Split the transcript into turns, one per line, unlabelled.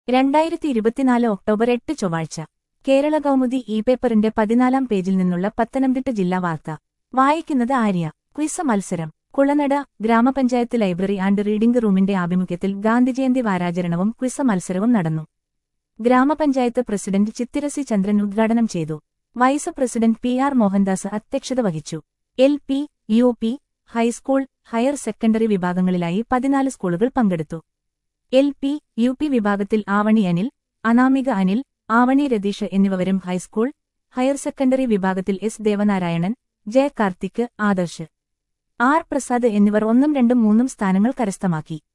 2024 October 8 ചൊവ്വാഴ്ച കേരള കൗമുദി പേപ്പറിന്റെ 14-ാം പേജിൽ നിന്നുള്ള പത്തനംതിട്ട ജില്ലാ വാർത്ത വായിക്കുന്നത് ആര്യ. ക്വിസ് മത്സരം. കുളനട ഗ്രാമപഞ്ചായത്ത് ലൈബ്രറി ആൻഡ് റീഡിംഗ് റൂമിന്റെ ആഭിമുഖ്യത്തിൽ ഗാന്ധിജയന്തി വാരാചരണവും ക്വിസ് മത്സരവും നടന്നു. ഗ്രാമപഞ്ചായത്ത് പ്രസിഡന്റ് ചിത്തിര സി ചന്ദ്രൻ ഉദ്ഘാടനം ചെയ്തു. വൈസ് പ്രസിഡന്റ് PR മോഹൻദാസ് അധ്യക്ഷത വഹിച്ചു. LP, UP, high school, higher secondary വിഭാഗങ്ങളിലായി 14 സ്കൂളുകൾ പങ്കെടുത്തു. LP, UP വിഭാഗത്തിൽ ആവണി അനിൽ, അനാമിക അനിൽ, ആവണി രതീഷ് എന്നിവരും ഹൈസ്കൂൾ, ഹയർ സെക്കൻഡറി വിഭാഗത്തിൽ S Devanarayanan, J Karthik, Adarsh R Prasad എന്നിവർ 1, 2, 3 സ്ഥാനങ്ങൾ കരസ്ഥമാക്കി.